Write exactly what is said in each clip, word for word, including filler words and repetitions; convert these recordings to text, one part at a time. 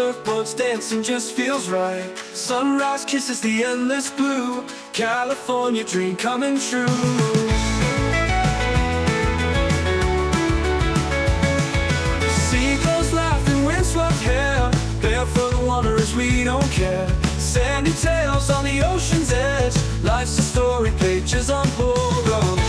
surfboards dancing just feels right. Sunrise kisses the endless blue. California dream coming true. Seagulls laughing, windswept hair. Barefoot wanderers, we don't care. Sandy tales on the ocean's edge. Life's a story, pages unfold on.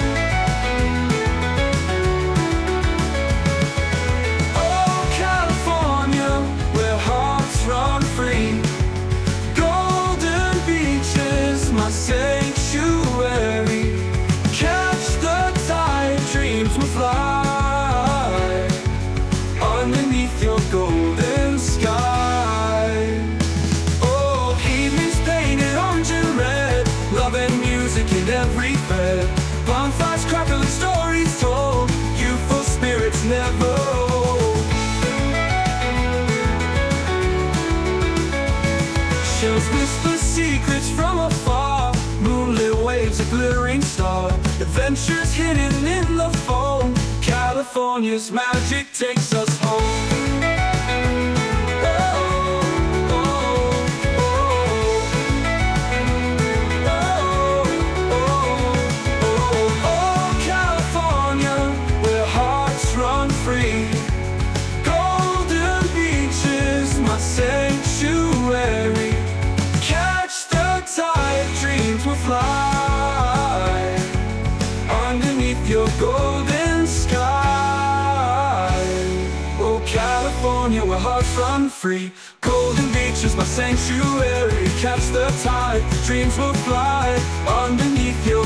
Oh, California, where hearts run free. Golden beaches, my sanctuary. Catch the tide, dreams will fly underneath your golden sky. Oh, evenings painted orange and red, love and music in every bed. Bonfires crackling, stories told, youthful spirits never old. Shells whisper secrets from afar. Moonlit waves, a glittering star. Adventures hidden in the foam. California's magic takes us home. Sanctuary, catch the tide, dreams will fly underneath your golden sky. Oh, California, where hearts run free. Golden beaches, my sanctuary. Catch the tide, dreams will fly underneath your